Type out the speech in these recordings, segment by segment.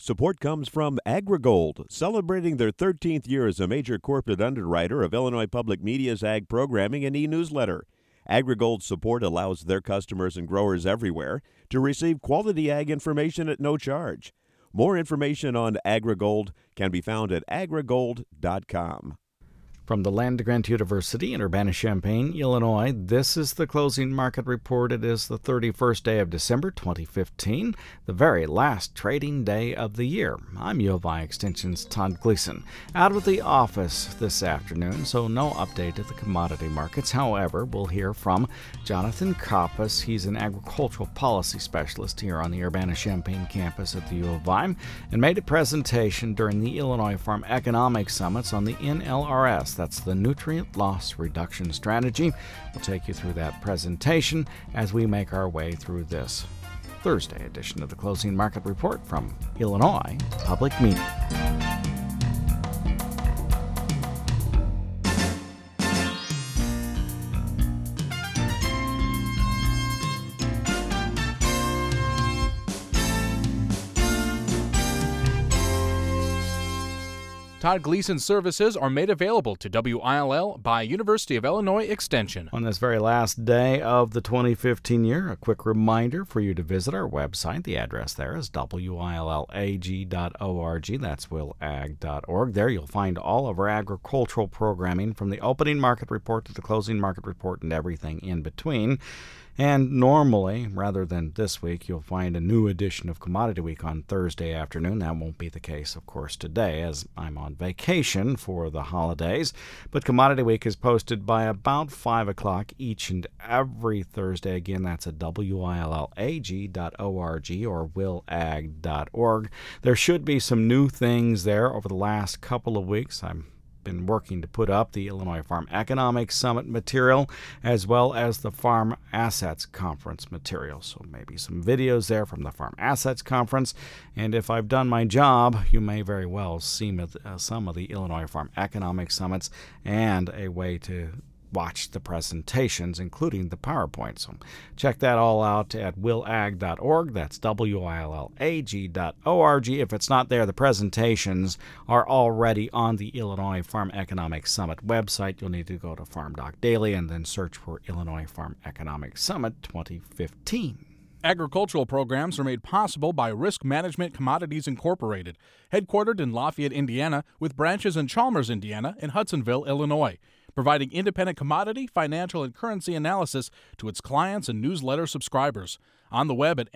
Support comes from AgriGold, celebrating their 13th year as a major corporate underwriter of Illinois Public Media's ag programming and e-newsletter. AgriGold's support allows their customers and growers everywhere to receive quality ag information at no charge. More information on AgriGold can be found at agrigold.com. From the Land-Grant University in Urbana-Champaign, Illinois, this is the Closing Market Report. It is the 31st day of December 2015, the very last trading day of the year. I'm U of I Extension's Todd Gleason, out of the office this afternoon, so no update at the commodity markets. However, we'll hear from Jonathan Koppas. He's an agricultural policy specialist here on the Urbana-Champaign campus at the U of I, and made a presentation during the Illinois Farm Economic Summits on the NLRS. That's the Nutrient Loss Reduction Strategy. We'll take you through that presentation as we make our way through this Thursday edition of the Closing Market Report from Illinois Public Media. Todd Gleason services are made available to WILL by University of Illinois Extension. On this very last day of the 2015 year, a quick reminder for you to visit our website. The address there is willag.org. That's willag.org. There you'll find all of our agricultural programming from the opening market report to the closing market report and everything in between. And normally, rather than this week, you'll find a new edition of Commodity Week on Thursday afternoon. That won't be the case, of course, today, as I'm on vacation for the holidays. But Commodity Week is posted by about 5 o'clock each and every Thursday. Again, that's at willag.org or willag.org. There should be some new things there over the last couple of weeks. I'm been working to put up the Illinois Farm Economic Summit material as well as the Farm Assets Conference material. So maybe some videos there from the Farm Assets Conference. And if I've done my job, you may very well see some of the Illinois Farm Economic Summits and a way to watch the presentations, including the PowerPoint. So check that all out at willag.org. That's willag.org. If it's not there, the presentations are already on the Illinois Farm Economic Summit website. You'll need to go to Farm Doc Daily and then search for Illinois Farm Economic Summit 2015. Agricultural programs are made possible by Risk Management Commodities Incorporated, headquartered in Lafayette, Indiana, with branches in Chalmers, Indiana, and Hudsonville, Illinois, providing independent commodity, financial, and currency analysis to its clients and newsletter subscribers. On the web at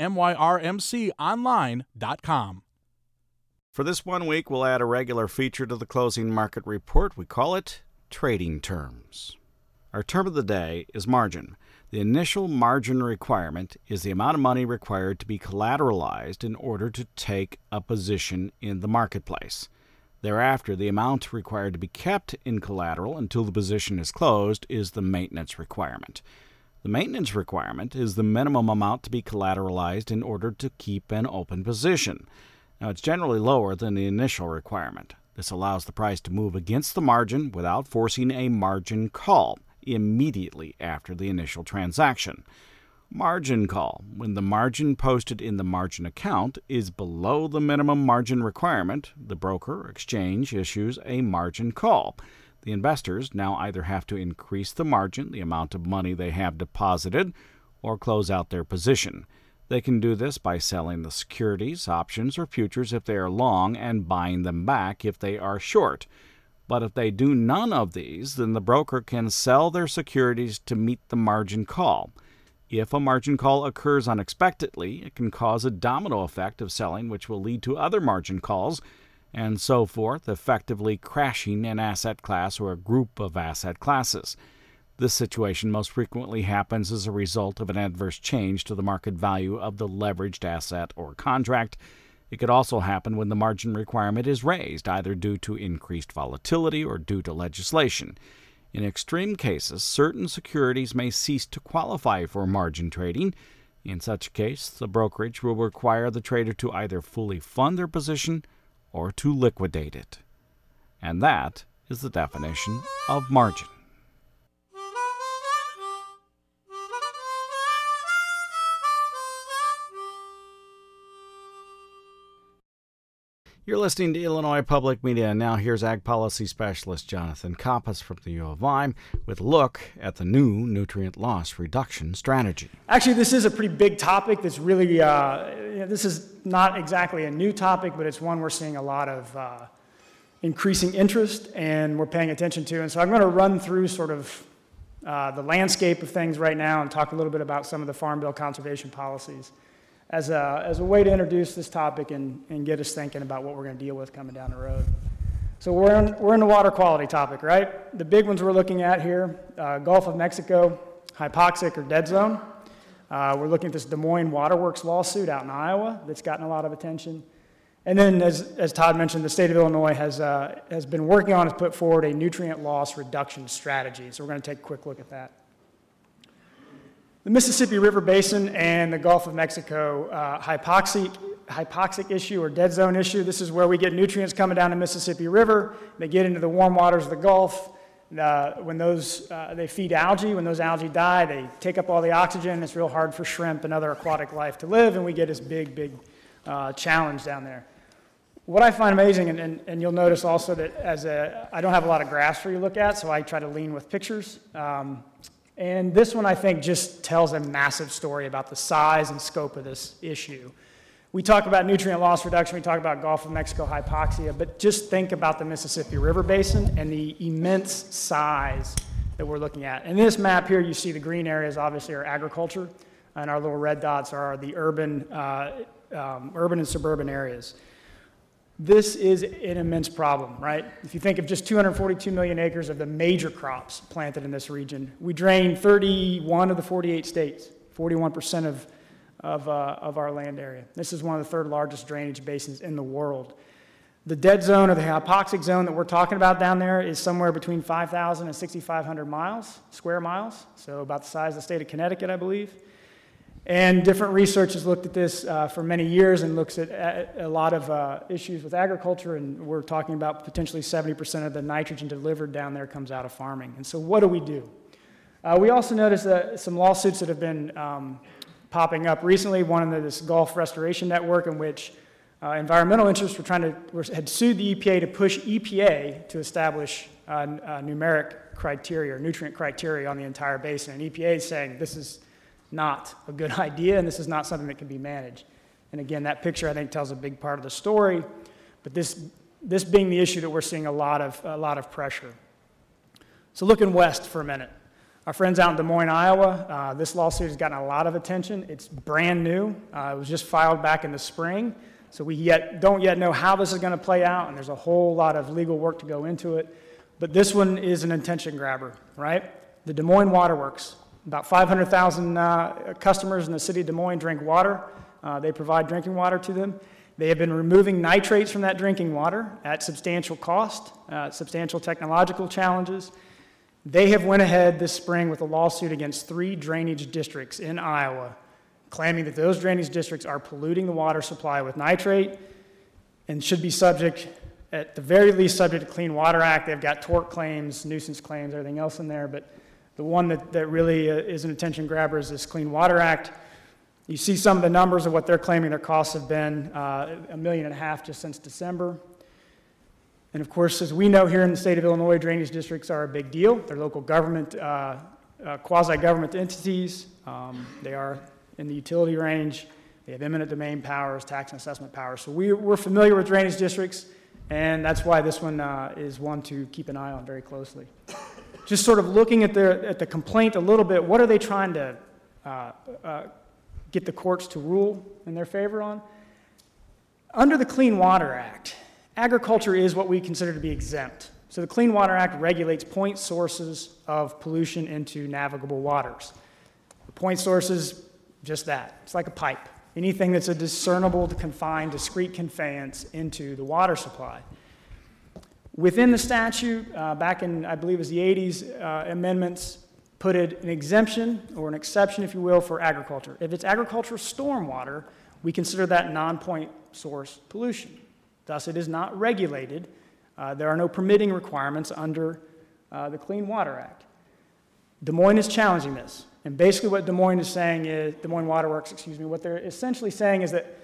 myrmconline.com. For this 1 week, we'll add a regular feature to the closing market report. We call it Trading Terms. Our term of the day is margin. The initial margin requirement is the amount of money required to be collateralized in order to take a position in the marketplace. Thereafter, the amount required to be kept in collateral until the position is closed is the maintenance requirement. The maintenance requirement is the minimum amount to be collateralized in order to keep an open position. Now, it's generally lower than the initial requirement. This allows the price to move against the margin without forcing a margin call immediately after the initial transaction. Margin call, when the margin posted in the margin account is below the minimum margin requirement, the broker or exchange issues a margin call. The investors now either have to increase the margin, the amount of money they have deposited, or close out their position. They can do this by selling the securities, options, or futures if they are long and buying them back if they are short. But if they do none of these, then the broker can sell their securities to meet the margin call. If a margin call occurs unexpectedly, it can cause a domino effect of selling, which will lead to other margin calls, and so forth, effectively crashing an asset class or a group of asset classes. This situation most frequently happens as a result of an adverse change to the market value of the leveraged asset or contract. It could also happen when the margin requirement is raised, either due to increased volatility or due to legislation. In extreme cases, certain securities may cease to qualify for margin trading. In such a case, the brokerage will require the trader to either fully fund their position or to liquidate it. And that is the definition of margin. You're listening to Illinois Public Media, and now here's Ag Policy Specialist Jonathan Koppas from the U of I with a look at the new nutrient loss reduction strategy. Actually, this is a pretty big topic that's really, this is not exactly a new topic, but it's one we're seeing a lot of increasing interest and we're paying attention to. And so I'm going to run through sort of the landscape of things right now and talk a little bit about some of the Farm Bill conservation policies as a way to introduce this topic and get us thinking about what we're going to deal with coming down the road. So we're in the water quality topic, right? The big ones we're looking at here, Gulf of Mexico, hypoxic or dead zone. We're looking at this Des Moines Waterworks lawsuit out in Iowa that's gotten a lot of attention. And then, as Todd mentioned, the state of Illinois has been working on, has put forward a nutrient loss reduction strategy. So we're going to take a quick look at that. The Mississippi River Basin and the Gulf of Mexico hypoxic issue or dead zone issue. This is where we get nutrients coming down the Mississippi River. They get into the warm waters of the Gulf. When they feed algae, when those algae die, they take up all the oxygen. It's real hard for shrimp and other aquatic life to live, and we get this big challenge down there. What I find amazing, and you'll notice also that I don't have a lot of graphs for you to look at, so I try to lean with pictures. And this one, I think, just tells a massive story about the size and scope of this issue. We talk about nutrient loss reduction, we talk about Gulf of Mexico hypoxia, but just think about the Mississippi River Basin and the immense size that we're looking at. In this map here, you see the green areas obviously are agriculture, and our little red dots are the urban and suburban areas. This is an immense problem, right? If you think of just 242 million acres of the major crops planted in this region, we drain 31 of the 48 states, 41% of our land area. This is one of the third largest drainage basins in the world. The dead zone or the hypoxic zone that we're talking about down there is somewhere between 5,000 and 6,500 square miles, so about the size of the state of Connecticut, I believe. And different research has looked at this for many years and looks at a lot of issues with agriculture, and we're talking about potentially 70% of the nitrogen delivered down there comes out of farming. And so what do? We also noticed some lawsuits that have been popping up recently, one in this Gulf Restoration Network in which environmental interests had sued the EPA to push EPA to establish numeric criteria or nutrient criteria on the entire basin. And EPA is saying this is not a good idea, and this is not something that can be managed. And again, that picture I think tells a big part of the story, but this being the issue that we're seeing a lot of pressure. So looking west for a minute, our friends out in Des Moines, Iowa, this lawsuit has gotten a lot of attention. It's brand new. It was just filed back in the spring, so we don't yet know how this is going to play out, and there's a whole lot of legal work to go into it. But this one is an attention grabber, right? The Des Moines Waterworks. About 500,000 customers in the city of Des Moines drink water. They provide drinking water to them. They have been removing nitrates from that drinking water at substantial cost, substantial technological challenges. They have went ahead this spring with a lawsuit against 3 drainage districts in Iowa, claiming that those drainage districts are polluting the water supply with nitrate and should be subject, at the very least, subject to Clean Water Act. They've got tort claims, nuisance claims, everything else in there, but the one that really is an attention grabber is this Clean Water Act. You see some of the numbers of what they're claiming their costs have been, $1.5 million just since December. And of course, as we know here in the state of Illinois, drainage districts are a big deal. They're local government, quasi-government entities. They are in the utility range. They have eminent domain powers, tax and assessment powers. So we're familiar with drainage districts, and that's why this one is one to keep an eye on very closely. Just sort of looking at the complaint a little bit, what are they trying to get the courts to rule in their favor on? Under the Clean Water Act, agriculture is what we consider to be exempt. So the Clean Water Act regulates point sources of pollution into navigable waters. The point source is just that. It's like a pipe. Anything that's a discernible, confined, discrete conveyance into the water supply. Within the statute, back in, I believe it was the 80s, amendments put an exemption, or an exception, if you will, for agriculture. If it's agricultural stormwater, we consider that non-point source pollution. Thus, it is not regulated. There are no permitting requirements under the Clean Water Act. Des Moines is challenging this. And basically what Des Moines is saying is, Des Moines Waterworks, what they're essentially saying is that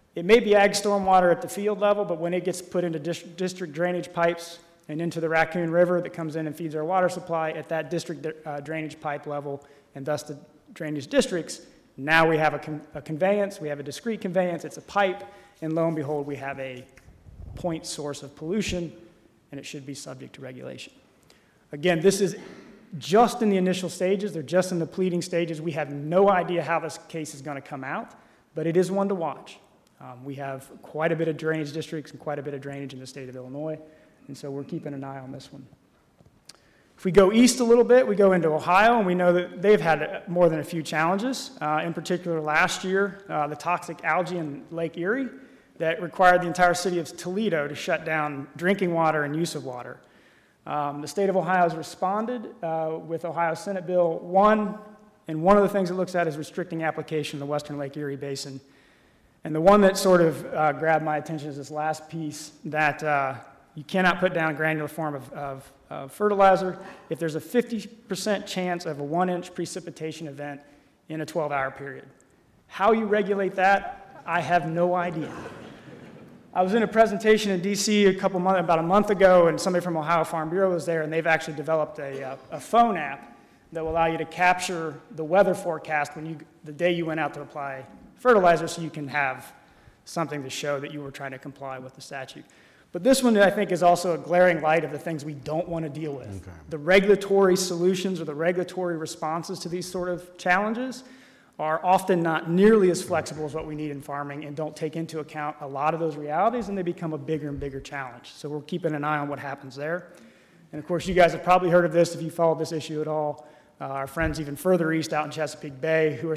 It may be ag stormwater at the field level, but when it gets put into district drainage pipes and into the Raccoon River that comes in and feeds our water supply at that district drainage pipe level, and thus the drainage districts, now we have a conveyance, we have a discrete conveyance, it's a pipe, and lo and behold, we have a point source of pollution, and it should be subject to regulation. Again, this is just in the initial stages. They're just in the pleading stages. We have no idea how this case is going to come out, but it is one to watch. We have quite a bit of drainage districts and quite a bit of drainage in the state of Illinois, and so we're keeping an eye on this one. If we go east a little bit, we go into Ohio, and we know that they've had more than a few challenges. In particular, last year, the toxic algae in Lake Erie that required the entire city of Toledo to shut down drinking water and use of water. The state of Ohio has responded with Ohio Senate Bill 1, and one of the things it looks at is restricting application in the western Lake Erie Basin. And the one that sort of grabbed my attention is this last piece, that you cannot put down a granular form of fertilizer if there's a 50% chance of a 1-inch precipitation event in a 12-hour period. How you regulate that, I have no idea. I was in a presentation in D.C. about a month ago, and somebody from Ohio Farm Bureau was there, and they've actually developed a phone app that will allow you to capture the weather forecast the day you went out to apply fertilizer, so you can have something to show that you were trying to comply with the statute. But this one, I think, is also a glaring light of the things we don't want to deal with. Okay. The regulatory solutions or the regulatory responses to these sort of challenges are often not nearly as flexible as what we need in farming and don't take into account a lot of those realities, and they become a bigger and bigger challenge. So we're keeping an eye on what happens there. And of course, you guys have probably heard of this if you followed this issue at all. Our friends even further east out in Chesapeake Bay who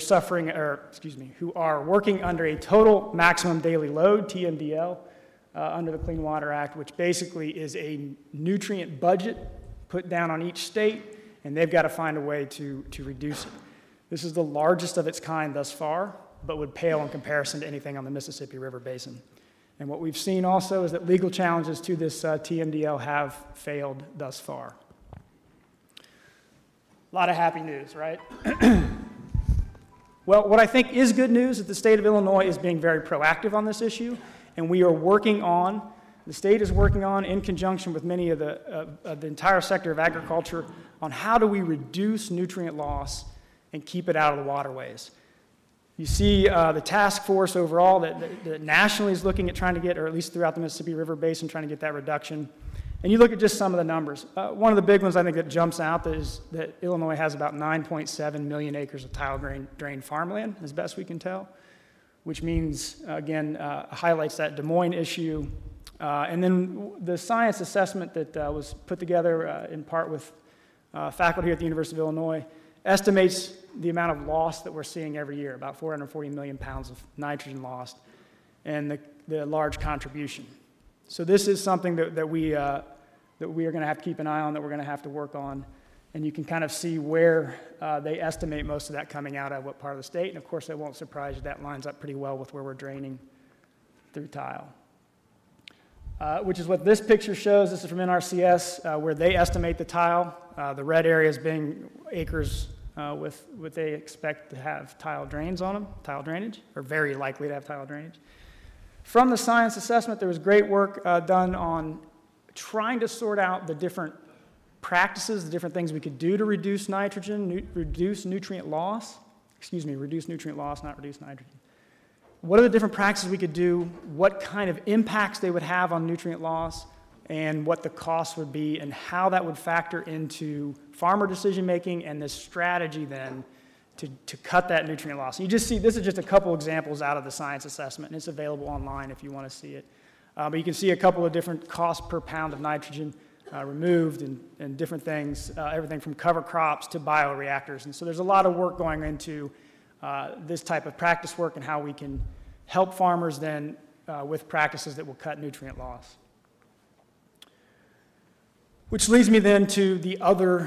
are working under a total maximum daily load, TMDL, under the Clean Water Act, which basically is a nutrient budget put down on each state, and they've got to find a way to reduce it. This is the largest of its kind thus far, but would pale in comparison to anything on the Mississippi River Basin. And what we've seen also is that legal challenges to this TMDL have failed thus far. A lot of happy news, right? Well, what I think is good news is that the state of Illinois is being very proactive on this issue, and we are the state is working on, in conjunction with many of the entire sector of agriculture, on how do we reduce nutrient loss and keep it out of the waterways. You see the task force overall that nationally is looking at trying to get, or at least throughout the Mississippi River Basin, trying to get that reduction. And you look at just some of the numbers. One of the big ones I think that jumps out is that Illinois has about 9.7 million acres of tile-drained farmland, as best we can tell, which means, again, highlights that Des Moines issue. And then the science assessment that was put together in part with faculty at the University of Illinois estimates the amount of loss that we're seeing every year, about 440 million pounds of nitrogen lost, and the large contribution. So this is something that we are going to have to keep an eye on, that we're going to have to work on. And you can kind of see where they estimate most of that coming out of what part of the state. And of course, that won't surprise you. That lines up pretty well with where we're draining through tile. Which is what this picture shows. This is from NRCS, where they estimate the tile. The red areas being acres with what they expect to have tile drains on them, tile drainage, or very likely to have tile drainage. From the science assessment, there was great work done on trying to sort out the different practices, the different things we could do to reduce nitrogen, reduce nutrient loss. Reduce nutrient loss, not reduce nitrogen. What are the different practices we could do, what kind of impacts they would have on nutrient loss, and what the costs would be, and how that would factor into farmer decision-making and this strategy then to cut that nutrient loss. You just see, this is just a couple examples out of the science assessment, and it's available online if you want to see it. But you can see a couple of different costs per pound of nitrogen removed and different things, everything from cover crops to bioreactors. And so there's a lot of work going into this type of practice work and how we can help farmers then with practices that will cut nutrient loss. Which leads me then to the other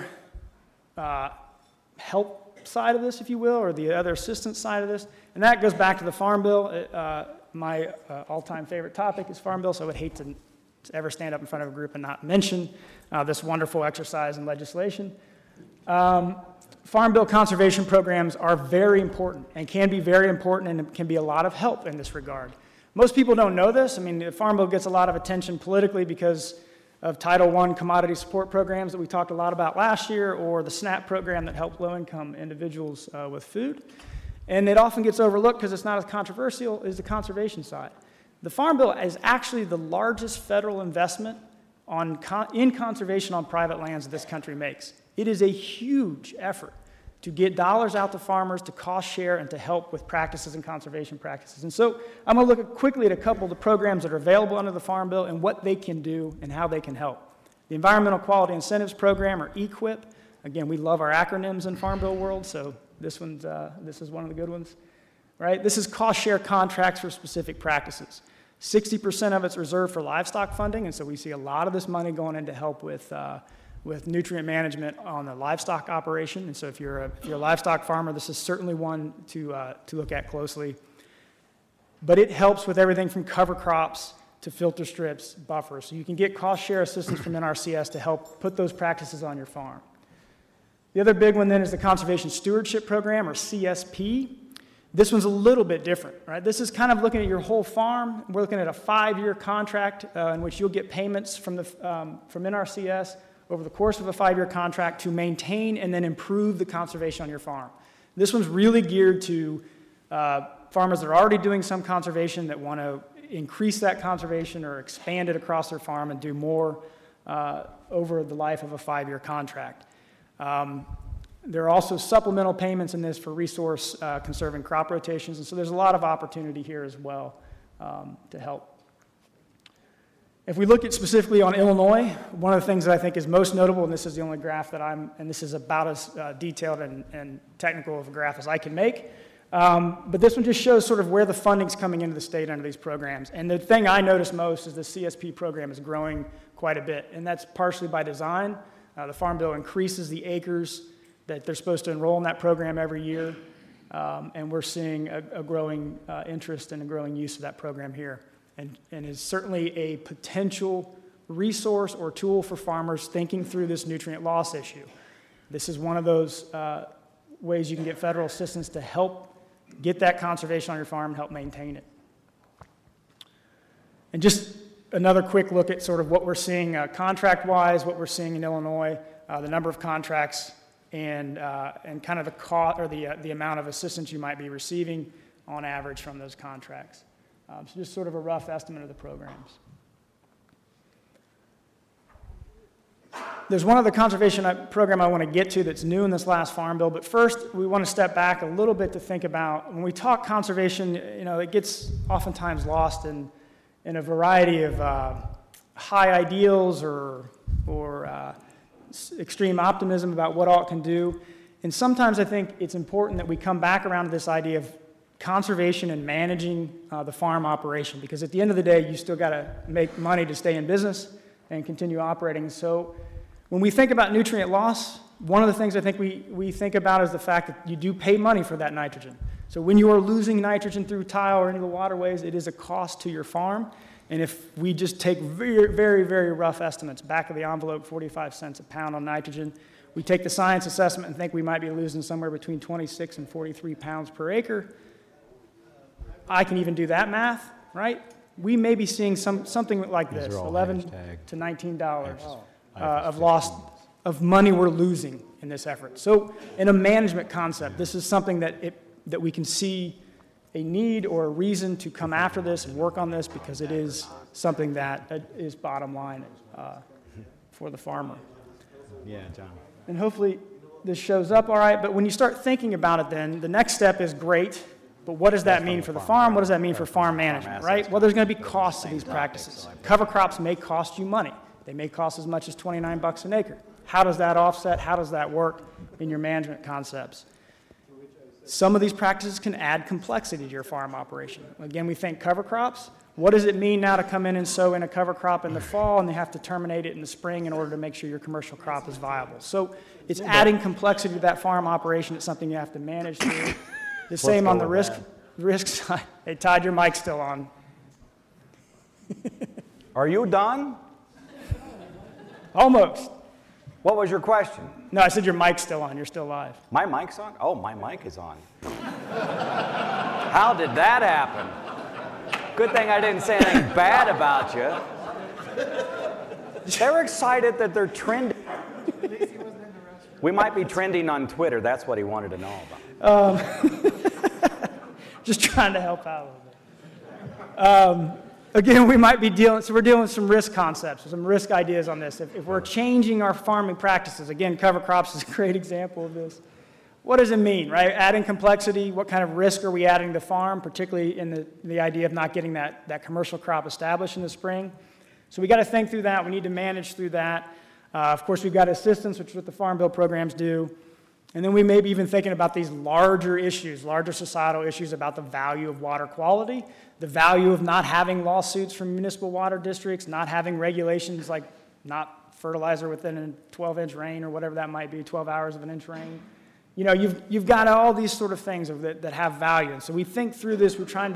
help side of this, if you will, or the other assistance side of this, and that goes back to the Farm Bill. My all-time favorite topic is Farm Bill, so I would hate to ever stand up in front of a group and not mention this wonderful exercise in legislation. Farm Bill conservation programs are very important and can be very important and can be a lot of help in this regard. Most people don't know this. I mean, the Farm Bill gets a lot of attention politically because of Title I commodity support programs that we talked a lot about last year, or the SNAP program that helped low-income individuals with food. And it often gets overlooked because it's not as controversial as the conservation side. The Farm Bill is actually the largest federal investment in conservation on private lands that this country makes. It is a huge effort to get dollars out to farmers, to cost share, and to help with practices and conservation practices. And so I'm going to look quickly at a couple of the programs that are available under the Farm Bill and what they can do and how they can help. The Environmental Quality Incentives Program, or EQIP. Again, we love our acronyms in Farm Bill world, so this is one of the good ones. Right? This is cost share contracts for specific practices. 60% of it's reserved for livestock funding, and so we see a lot of this money going in to help with nutrient management on the livestock operation. And so if you're a livestock farmer, this is certainly one to look at closely. But it helps with everything from cover crops to filter strips, buffers. So you can get cost share assistance from NRCS to help put those practices on your farm. The other big one then is the Conservation Stewardship Program, or CSP. This one's a little bit different, right? This is kind of looking at your whole farm. We're looking at a 5-year contract in which you'll get payments from NRCS over the course of a 5-year contract to maintain and then improve the conservation on your farm. This one's really geared to farmers that are already doing some conservation that want to increase that conservation or expand it across their farm and do more over the life of a 5-year contract. There are also supplemental payments in this for resource conserving crop rotations, and so there's a lot of opportunity here as well to help. If we look at specifically on Illinois, one of the things that I think is most notable, and this is the only graph that and this is about as detailed and technical of a graph as I can make, but this one just shows sort of where the funding's coming into the state under these programs. And the thing I notice most is the CSP program is growing quite a bit, and that's partially by design. The Farm Bill increases the acres that they're supposed to enroll in that program every year, and we're seeing a growing interest and a growing use of that program here. And is certainly a potential resource or tool for farmers thinking through this nutrient loss issue. This is one of those ways you can get federal assistance to help get that conservation on your farm and help maintain it. And just another quick look at sort of what we're seeing contract-wise, what we're seeing in Illinois, the number of contracts, and kind of the cost or the amount of assistance you might be receiving on average from those contracts. So just sort of a rough estimate of the programs. There's one other conservation program I want to get to that's new in this last Farm Bill, but first we want to step back a little bit to think about, when we talk conservation, it gets oftentimes lost in a variety of high ideals or extreme optimism about what all it can do. And sometimes I think it's important that we come back around to this idea of conservation and managing the farm operation, because at the end of the day, you still got to make money to stay in business and continue operating. So when we think about nutrient loss, one of the things I think we think about is the fact that you do pay money for that nitrogen. So when you are losing nitrogen through tile or into the waterways, it is a cost to your farm. And if we just take very, very, very rough estimates, back of the envelope, 45 cents a pound on nitrogen, we take the science assessment and think we might be losing somewhere between 26 and 43 pounds per acre. I can even do that math, right? We may be seeing something like this, $11 to $19 of lost of money we're losing in this effort. So in a management concept, this is something that we can see a need or a reason to come after this and work on this, because it is something that is bottom line for the farmer. Yeah, John. And hopefully this shows up all right, but when you start thinking about it then, the next step is great. But what does that mean for the farm? What does that mean for farm management, right? Well, there's going to be costs to these practices. Cover crops may cost you money. They may cost as much as $29 an acre. How does that offset? How does that work in your management concepts? Some of these practices can add complexity to your farm operation. Again, we think cover crops. What does it mean now to come in and sow in a cover crop in the fall and they have to terminate it in the spring in order to make sure your commercial crop is viable? So it's adding complexity to that farm operation. It's something you have to manage through. The same on the risk side. Hey, Todd, your mic's still on. Are you done? Almost. What was your question? No, I said your mic's still on. You're still live. My mic's on? Oh, my mic is on. How did that happen? Good thing I didn't say anything bad about you. They're excited that they're trending. We might be trending on Twitter. That's what he wanted to know about. Just trying to help out a little bit. Again, we might be dealing with some risk concepts, some risk ideas on this. If we're changing our farming practices, again, cover crops is a great example of this. What does it mean, right? Adding complexity, what kind of risk are we adding to the farm, particularly in the idea of not getting that commercial crop established in the spring? So we got to think through that. We need to manage through that. Of course, we've got assistance, which is what the Farm Bill programs do. And then we may be even thinking about these larger issues, larger societal issues about the value of water quality, the value of not having lawsuits from municipal water districts, not having regulations like not fertilizer within a 12-inch rain or whatever that might be, 12 hours of an inch rain. You know, you've got all these sort of things that have value. And so we think through this. We're trying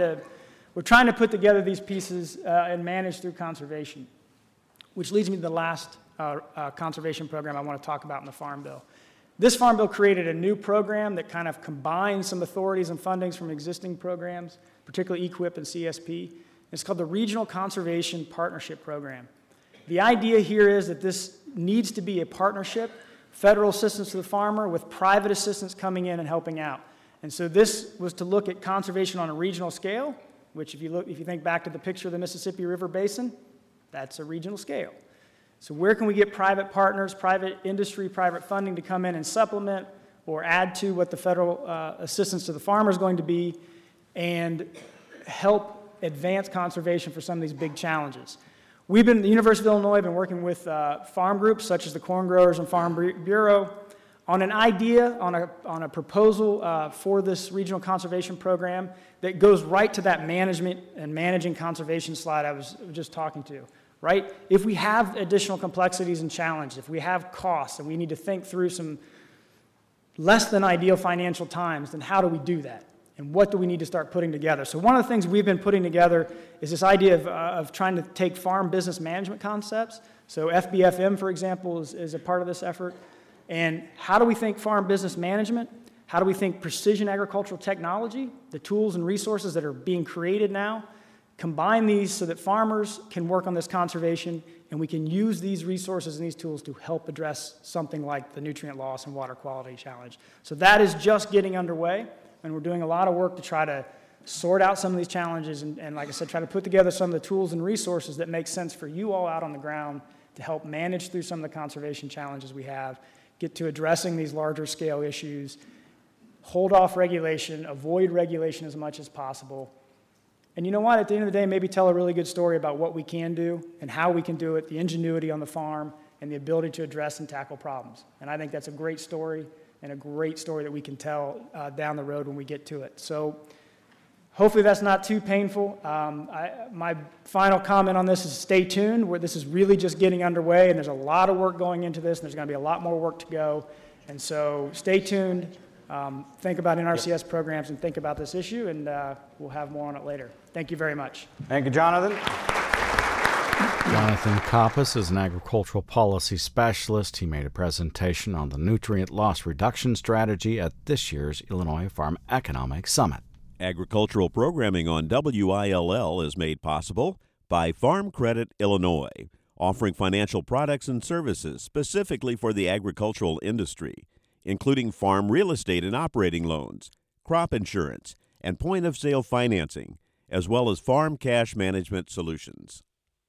to put together these pieces and manage through conservation, which leads me to the last conservation program I want to talk about in the Farm Bill. This Farm Bill created a new program that kind of combines some authorities and fundings from existing programs, particularly EQIP and CSP. It's called the Regional Conservation Partnership Program. The idea here is that this needs to be a partnership, federal assistance to the farmer with private assistance coming in and helping out. And so this was to look at conservation on a regional scale, which if you think back to the picture of the Mississippi River Basin, that's a regional scale. So where can we get private partners, private industry, private funding to come in and supplement or add to what the federal assistance to the farmer is going to be and help advance conservation for some of these big challenges? We've been, the University of Illinois, been working with farm groups such as the Corn Growers and Farm Bureau on an idea, on a proposal for this regional conservation program that goes right to that management and managing conservation slide I was just talking to. Right? If we have additional complexities and challenges, if we have costs and we need to think through some less than ideal financial times, then how do we do that? And what do we need to start putting together? So one of the things we've been putting together is this idea of trying to take farm business management concepts. So FBFM, for example, is a part of this effort. And how do we think farm business management? How do we think precision agricultural technology, the tools and resources that are being created now? Combine these so that farmers can work on this conservation and we can use these resources and these tools to help address something like the nutrient loss and water quality challenge. So that is just getting underway, and we're doing a lot of work to try to sort out some of these challenges and like I said, try to put together some of the tools and resources that make sense for you all out on the ground to help manage through some of the conservation challenges we have, get to addressing these larger scale issues, hold off regulation, avoid regulation as much as possible. And you know what? At the end of the day, maybe tell a really good story about what we can do and how we can do it, the ingenuity on the farm, and the ability to address and tackle problems. And I think that's a great story and a great story that we can tell down the road when we get to it. So hopefully that's not too painful. My final comment on this is stay tuned, where this is really just getting underway, and there's a lot of work going into this, and there's going to be a lot more work to go. And so stay tuned. Think about NRCS programs and think about this issue, and we'll have more on it later. Thank you very much. Thank you, Jonathan. Jonathan Koppas is an agricultural policy specialist. He made a presentation on the nutrient loss reduction strategy at this year's Illinois Farm Economics Summit. Agricultural programming on WILL is made possible by Farm Credit Illinois, offering financial products and services specifically for the agricultural industry, including farm real estate and operating loans, crop insurance, and point-of-sale financing, as well as farm cash management solutions.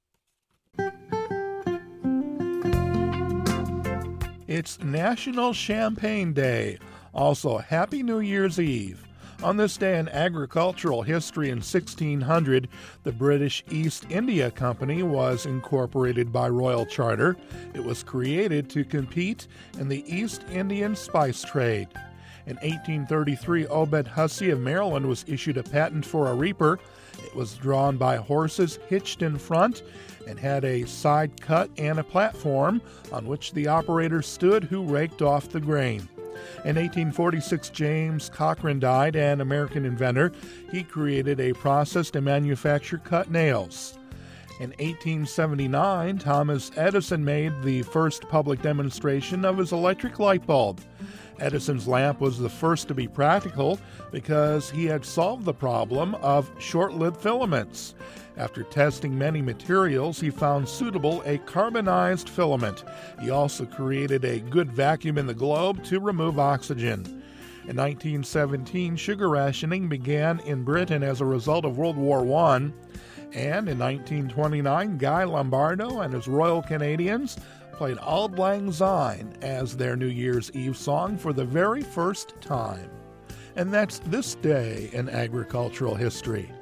It's National Champagne Day. Also, Happy New Year's Eve. On this day in agricultural history in 1600, the British East India Company was incorporated by royal charter. It was created to compete in the East Indian spice trade. In 1833, Obed Hussey of Maryland was issued a patent for a reaper. It was drawn by horses hitched in front and had a side cut and a platform on which the operator stood who raked off the grain. In 1846, James Cochran died, an American inventor. He created a process to manufacture cut nails. In 1879, Thomas Edison made the first public demonstration of his electric light bulb. Edison's lamp was the first to be practical because he had solved the problem of short-lived filaments. After testing many materials, he found suitable a carbonized filament. He also created a good vacuum in the globe to remove oxygen. In 1917, sugar rationing began in Britain as a result of World War I. And in 1929, Guy Lombardo and his Royal Canadians played Auld Lang Syne as their New Year's Eve song for the very first time. And that's this day in agricultural history.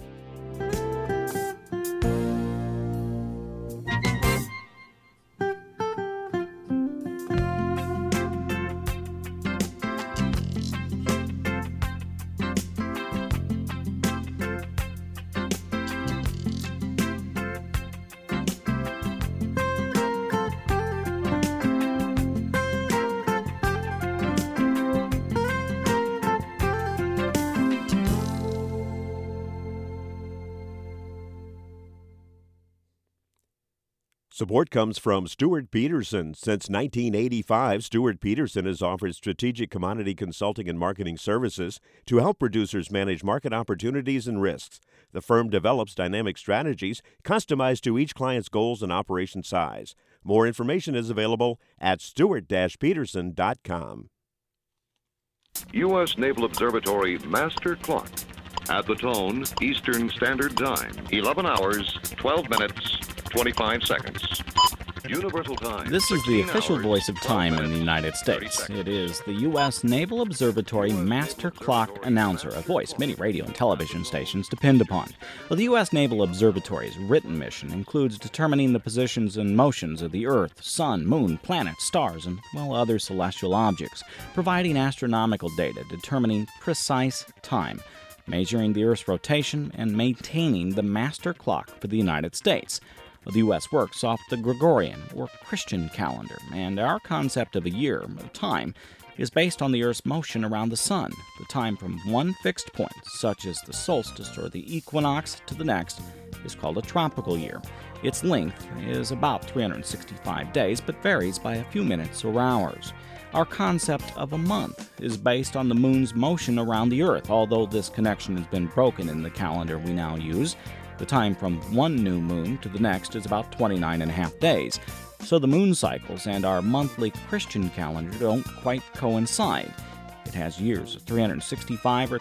Support comes from Stuart Peterson. Since 1985, Stuart Peterson has offered strategic commodity consulting and marketing services to help producers manage market opportunities and risks. The firm develops dynamic strategies customized to each client's goals and operation size. More information is available at stewart-peterson.com. U.S. Naval Observatory Master Clock. At the tone, Eastern Standard Time, 11 hours, 12 minutes, 25 seconds. Universal Time. This is the official voice of time in the United States. It is the U.S. Naval Observatory Master Clock Announcer, a voice many radio and television stations depend upon. Well, the U.S. Naval Observatory's written mission includes determining the positions and motions of the Earth, Sun, Moon, planets, stars, and, well, other celestial objects, providing astronomical data determining precise time, measuring the Earth's rotation, and maintaining the master clock for the United States. The U.S. works off the Gregorian, or Christian calendar, and our concept of a year, of time, is based on the Earth's motion around the Sun. The time from one fixed point, such as the solstice or the equinox, to the next, is called a tropical year. Its length is about 365 days, but varies by a few minutes or hours. Our concept of a month is based on the moon's motion around the Earth, although this connection has been broken in the calendar we now use. The time from one new moon to the next is about 29 and a half days, so the moon cycles and our monthly Christian calendar don't quite coincide. It has years of 365 or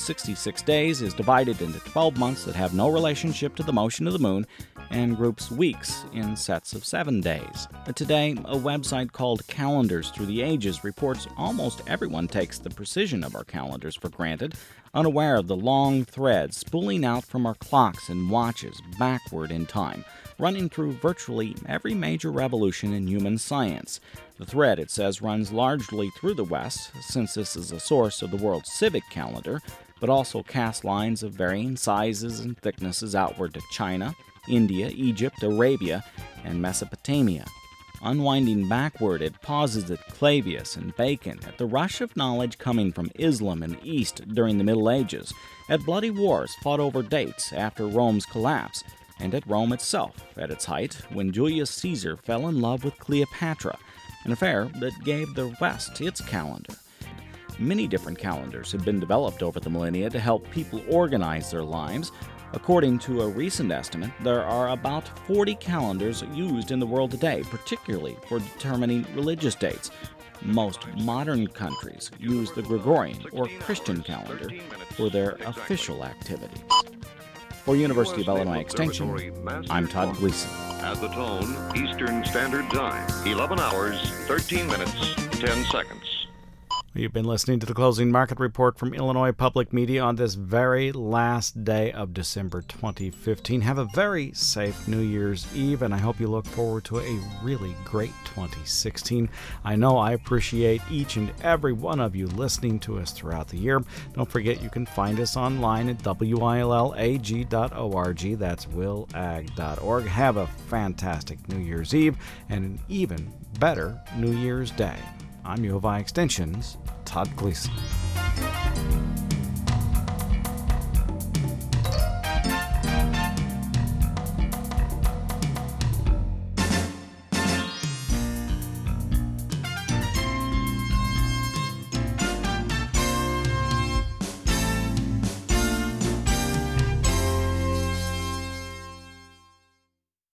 366 days, is divided into 12 months that have no relationship to the motion of the moon, and groups weeks in sets of 7 days. Today, a website called Calendars Through the Ages reports almost everyone takes the precision of our calendars for granted, unaware of the long threads spooling out from our clocks and watches backward in time, running through virtually every major revolution in human science. The thread, it says, runs largely through the West, since this is the source of the world's civic calendar, but also casts lines of varying sizes and thicknesses outward to China, India, Egypt, Arabia, and Mesopotamia. Unwinding backward, it pauses at Clavius and Bacon, at the rush of knowledge coming from Islam and East during the Middle Ages, at bloody wars fought over dates after Rome's collapse, and at Rome itself, at its height, when Julius Caesar fell in love with Cleopatra, an affair that gave the West its calendar. Many different calendars have been developed over the millennia to help people organize their lives. According to a recent estimate, there are about 40 calendars used in the world today, particularly for determining religious dates. Most modern countries use the Gregorian or Christian calendar for their official activities. For University of Illinois Extension, I'm Todd Gleason. At the tone, Eastern Standard Time, 11 hours, 13 minutes, 10 seconds. You've been listening to the Closing Market Report from Illinois Public Media on this very last day of December 2015. Have a very safe New Year's Eve, and I hope you look forward to a really great 2016. I know I appreciate each and every one of you listening to us throughout the year. Don't forget you can find us online at willag.org. That's willag.org. Have a fantastic New Year's Eve and an even better New Year's Day. I'm U of I Extension's Todd Gleason.